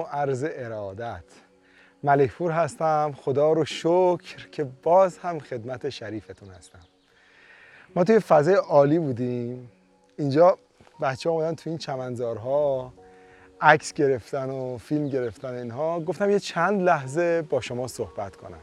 و عرض ارادت. ملکپور هستم. خدا رو شکر که باز هم خدمت شریفتون هستم. ما توی فضای عالی بودیم. اینجا بچه ها اومدن توی این چمنزارها عکس گرفتن و فیلم گرفتن اینها. گفتم یه چند لحظه با شما صحبت کنم.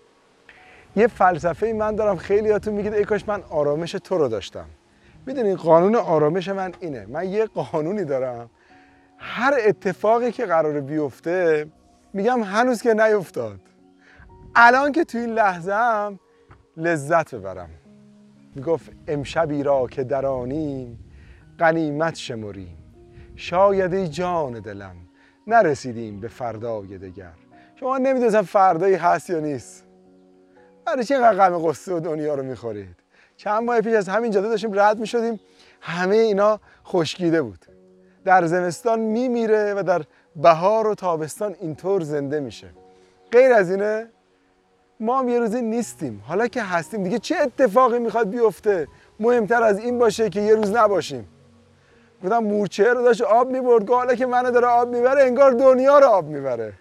یه فلسفه من دارم، خیلیاتون میگید ای کاش من آرامش تو رو داشتم. میدونین قانون آرامش من اینه، من یه قانونی دارم، هر اتفاقی که قراره بیفته میگم هنوز که نیفتاد، الان که توی این لحظه هم لذت ببرم. میگفت امشبی را که درانیم غنیمت شمریم، شاید ای جان دلم نرسیدیم به فردای دگر. شما نمیدونید فردایی هست یا نیست، برای چه اینقدر غم غصه و دنیا رو میخورید؟ چند ماه پیش از همین جاده داشتیم رد میشدیم، همه اینا خشکیده بود. در زمستان میمیره و در بهار و تابستان اینطور زنده میشه. غیر از اینه ما هم یه روزی نیستیم. حالا که هستیم دیگه چه اتفاقی میخواد بیفته مهمتر از این باشه که یه روز نباشیم. گفتم مورچه رو داشت آب میبرد، حالا که منو داره آب میبره انگار دنیا رو آب میبره.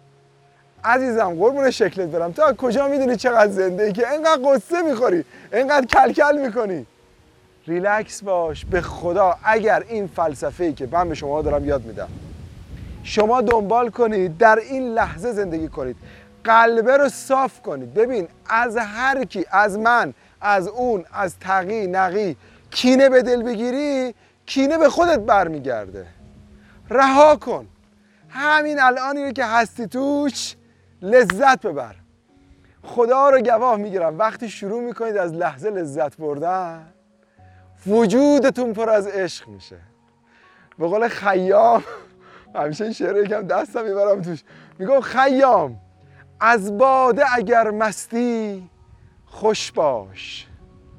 عزیزم قربون شکلت برم، تو از کجا میدونی چقدر زنده ای که اینقدر قصه میخوری، اینقدر کلکل میکنی؟ ریلکس باش. به خدا اگر این فلسفه‌ای که من به شما دارم یاد میدم شما دنبال کنید، در این لحظه زندگی کنید، قلبه رو صاف کنید. ببین از هر کی، از من، از اون، از تقی نقی کینه به دل بگیری، کینه به خودت برمیگرده. رها کن. همین الانی که هستی توش لذت ببر. خدا رو گواه میگیرم وقتی شروع میکنید از لحظه لذت بردن وجودتون پر از عشق میشه. به قول خیام، همیشه این شعر یکم دستم میبرم توش، میگم خیام از باده اگر مستی خوش باش.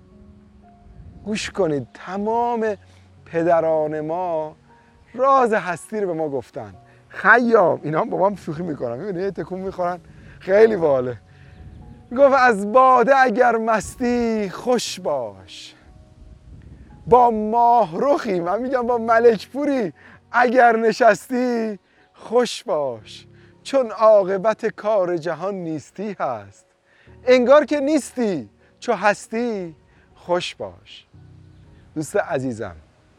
گوش کنید، تمام پدران ما راز هستی رو به ما گفتن. خیام، اینا هم با ما شوخی میکنن، میبینی تکون میخورن، خیلی باله. میگفت از باده اگر مستی خوش باش، با ماهرخی، من میگم با ملکپوری اگر نشستی خوش باش، چون عاقبت کار جهان نیستی هست. انگار که نیستی، چو هستی خوش باش. دوست عزیزم،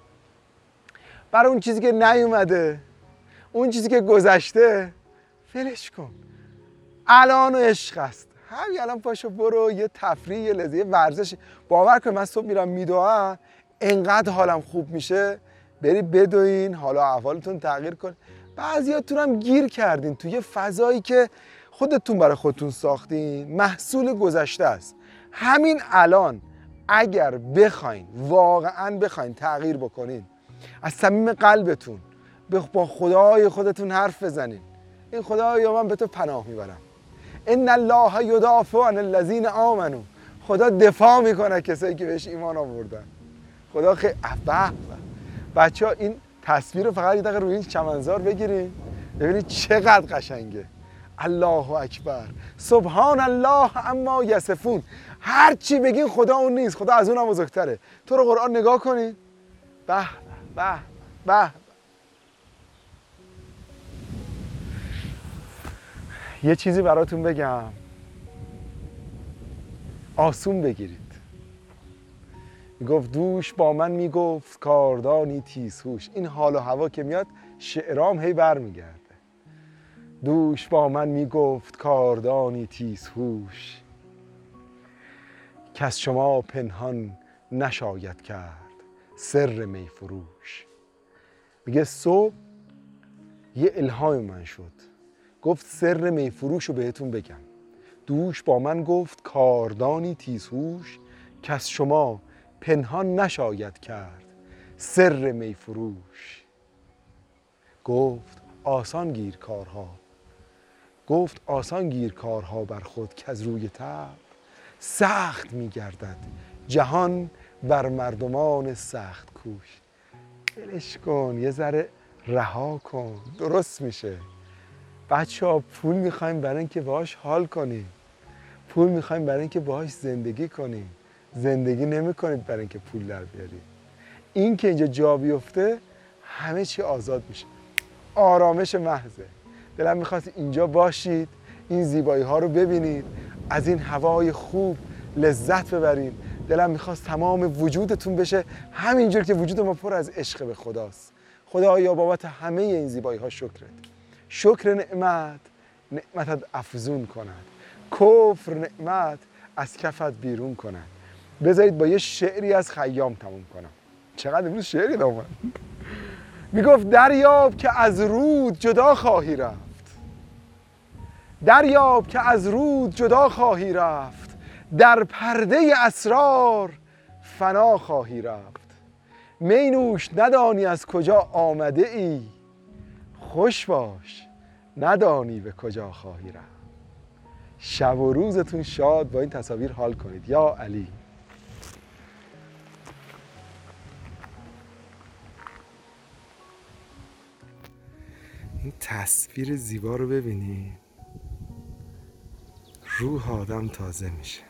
برای اون چیزی که نیومده، اون چیزی که گذشته ولش کن. الان عشق است. همین الان پاشو برو یه تفریح، یه لذت، یه ورزش. باور کن من صبح میرم میدوام، انقدر حالم خوب میشه. بری بدوین، حالا احوالتون تغییر کن. بعضیاتون هم گیر کردین توی یه فضایی که خودتون برای خودتون ساختین، محصول گذشته است. همین الان اگر بخواین، واقعا بخواین تغییر بکنین، از صمیم قلبتون با خدای خودتون حرف بزنین، این خدایا من به تو پناه میبرم، ان الله یدافع عن الذین آمنوا، خدا دفاع میکنه کسایی که بهش ایمان آوردن. خدا خیلی بچه‌ها این تصویر رو فقط یه دقیقه روی این چمنزار بگیرین ببینید چقدر قشنگه. الله اکبر، سبحان الله اما یصفون. هر چی بگین خدا اون نیست، خدا از اونم بزرگتره. تو رو قرآن نگاه کنین، به به به. یه چیزی براتون بگم، آسون بگیرید. میگفت دوش با من میگفت کاردانی تیزهوش. این حال و هوا که میاد شعرام هی برمیگرده. دوش با من میگفت کاردانی تیزهوش، که از شما پنهان نشاید کرد سر می فروش. میگه صبح یه الهام من شد، گفت سر می فروش رو بهتون بگم. دوش با من گفت کاردانی تیزهوش، که از شما پنهان نشاید کرد سر می فروش. گفت آسان گیر کارها، گفت آسان گیر کارها بر خود، که از روی تب سخت میگردد جهان بر مردمان سخت کوش. ولش کن، یه ذره رها کن، درست میشه. بچه‌ها پول میخوایم برای اینکه باهاش حال کنیم، پول میخوایم برای اینکه باهاش زندگی کنیم. زندگی نمیکنید برای اینکه پول در بیارید. این که اینجا جا بیفته همه چی آزاد میشه. آرامش محضه. دلم میخواست اینجا باشید، این زیبایی ها رو ببینید، از این هوای خوب لذت ببرید. دلم میخواست تمام وجودتون بشه همینجور که وجود ما پر از عشق به خداست. خدایا بابت همه این زیبایی ها شکرت. شکر نعمتت افزون کند، کفر نعمت از کفت بیرون کند. بذارید با یه شعری از خیام تموم کنم. چقدر امروز شعری دارم. میگفت دریاب که از رود جدا خواهی رفت، دریاب که از رود جدا خواهی رفت، در پرده اسرار فنا خواهی رفت. می نوش ندانی از کجا آمده ای، خوش باش ندانی به کجا خواهی رفت. شب و روزتون شاد با این تصاویر حال کنید. یا علی. این تصویر زیبا رو ببینید، روح آدم تازه میشه.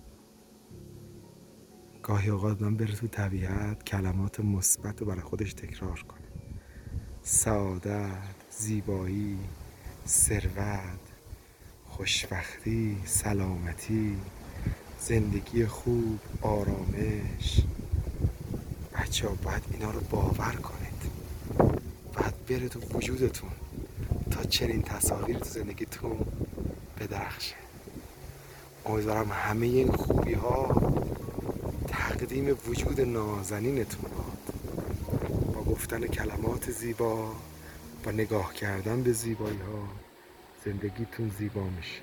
گاهی اوقات من بره تو طبیعت کلمات مثبت رو برای خودش تکرار کنه. سعادت، زیبایی، ثروت، خوشبختی، سلامتی، زندگی خوب، آرامش. بچه ها باید اینا رو باور کنید، باید بره تو وجودتون تا چنین تصاویر تو زندگیتون بدرخشه. امیدوارم همه این خوبی ها تقدیم وجود نازنینتون باد. با گفتن کلمات زیبا، با نگاه کردن به زیبایی ها، زندگیتون زیبا میشه.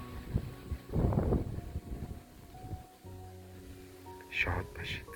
شاد باشید.